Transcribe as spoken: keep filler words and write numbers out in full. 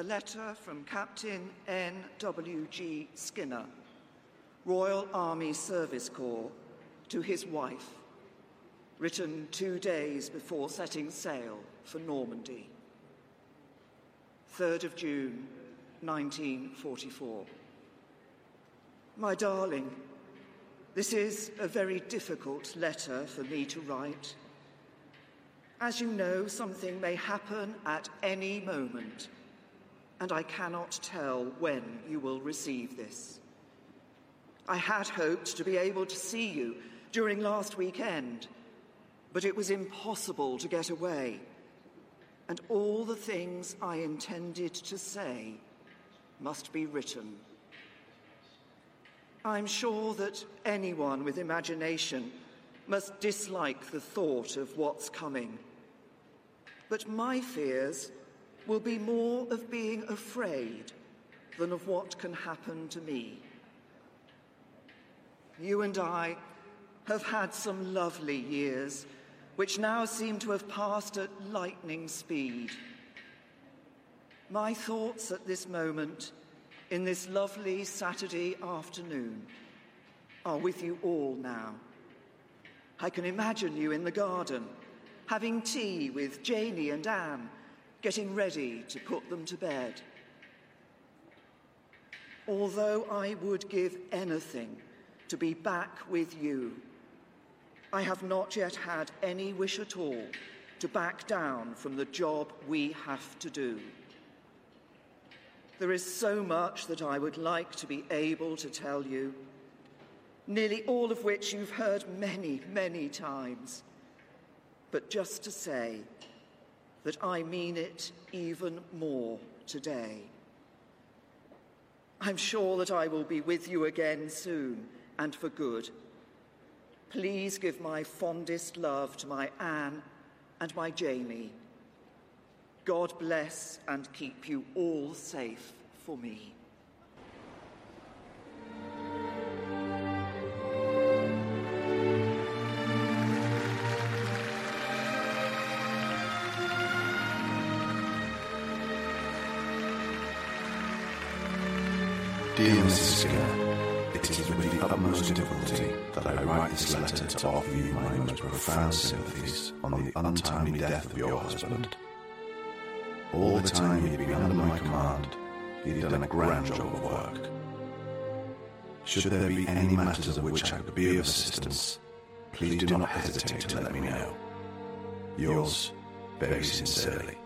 a letter from Captain N W G Skinner, Royal Army Service Corps, to his wife, written two days before setting sail for Normandy. third of June, nineteen forty-four. My darling, this is a very difficult letter for me to write. As you know, something may happen at any moment, and I cannot tell when you will receive this. I had hoped to be able to see you during last weekend, but it was impossible to get away, and all the things I intended to say must be written. I'm sure that anyone with imagination must dislike the thought of what's coming, but my fears will be more of being afraid than of what can happen to me. You and I have had some lovely years, which now seem to have passed at lightning speed. My thoughts at this moment, in this lovely Saturday afternoon, are with you all now. I can imagine you in the garden, having tea with Janie and Anne, getting ready to put them to bed. Although I would give anything to be back with you, I have not yet had any wish at all to back down from the job we have to do. There is so much that I would like to be able to tell you, nearly all of which you've heard many, many times, but just to say that I mean it even more today. I'm sure that I will be with you again soon and for good. Please give my fondest love to my Anne and my Jamie. God bless and keep you all safe for me. Dear Missus Skinner, it is with the utmost difficulty that I write this letter to offer you my most profound sympathies on the untimely death of your husband. All the time he had been under my command, he had done a grand job of work. Should there be any matters of which I could be of assistance, please do not hesitate to let me know. Yours, very sincerely,